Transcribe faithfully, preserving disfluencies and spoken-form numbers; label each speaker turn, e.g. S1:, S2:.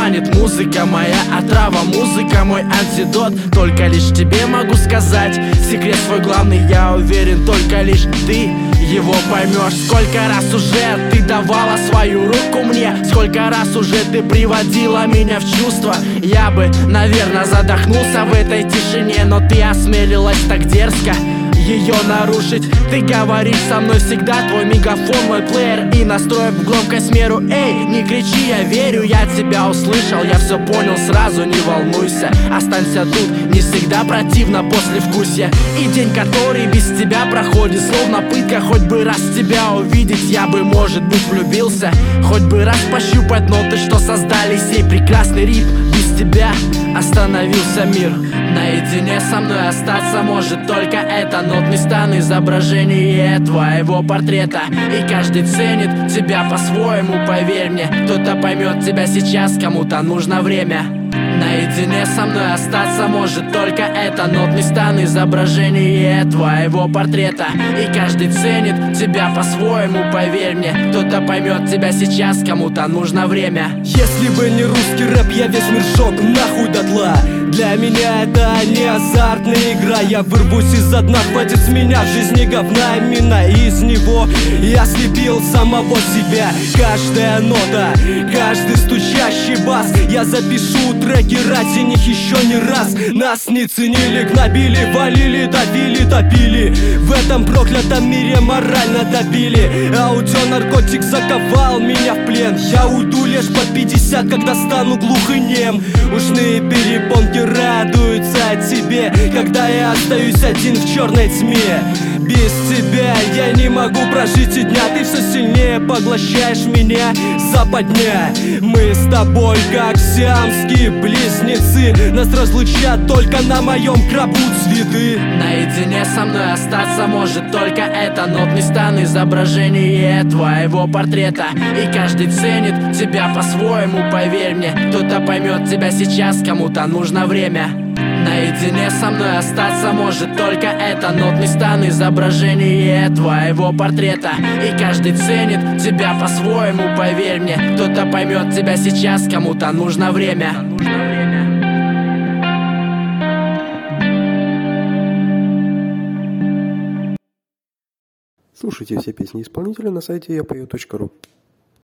S1: станет музыка моя отрава, музыка мой антидот. Только лишь тебе могу сказать секрет свой главный, я уверен, только лишь ты его поймешь. Сколько раз уже ты давала свою руку мне, сколько раз уже ты приводила меня в чувство. Я бы, наверное, задохнулся в этой тишине, но ты осмелилась так дерзко ее нарушить. Ты говоришь со мной всегда, твой мегафон, мой плеер и настроив громкость меру. Эй, не кричи, я верю, я тебя услышал, я все понял сразу, не волнуйся. Останься тут, не всегда противно послевкусие. И день, который без тебя проходит, словно пытка. Хоть бы раз тебя увидеть, я бы, может быть, влюбился. Хоть бы раз пощупать ноты, что создали сей прекрасный рип. Без тебя остановился мир. Наедине со мной остаться может только это нотный стан, изображение твоего портрета. И каждый ценит тебя по-своему, поверь мне. Кто-то поймет тебя сейчас, кому-то нужно время. Наедине со мной остаться может только это нотный стан, изображение твоего портрета. И каждый ценит тебя по-своему, поверь мне. Кто-то поймет тебя сейчас, кому-то нужно время.
S2: Если бы не русский рэп, я весь мир сжег нахуй дотла. Для меня это не азартная игра. Я вырвусь из-за дна, хватит с меня в жизни говна. Именно из него я слепил самого себя. Каждая нота, каждый стучащий бас, я запишу треки ради них еще не раз. Нас не ценили, гнобили, валили, давили, топили. В этом проклятом мире морально добили. Аудионаркотик заковал меня в плен. Я уйду лишь под пятьдесят, когда стану глух и нем. Ушные перепонки радуются тебе, когда я остаюсь один в черной тьме. Без тебя я не могу прожить и дня. Ты все сильнее поглощаешь меня, западня. Мы с тобой как сиамские близнецы. Нас разлучат только на моем гробу цветы.
S1: Наедине со мной остаться может только это нотный стан, изображение твоего портрета. И каждый ценит тебя по-своему, поверь мне. Кто-то поймет тебя сейчас, кому-то нужно время. Наедине со мной остаться может только это нотный стан, изображение твоего портрета. И каждый ценит тебя по-своему, поверь мне. Кто-то поймет тебя сейчас, кому-то нужно время.
S3: Слушайте все песни исполнителя на сайте я пою точка ру.